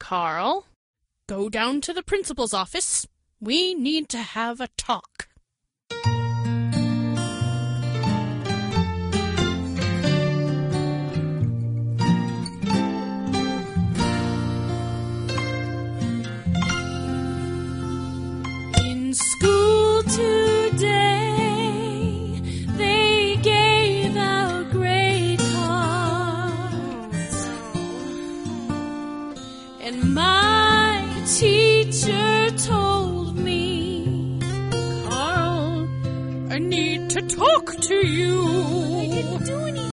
Carl. Go down to the principal's office. We need to have a talk. In school today, they gave out grade cards, and my teacher told me, Carl, I need to talk to you.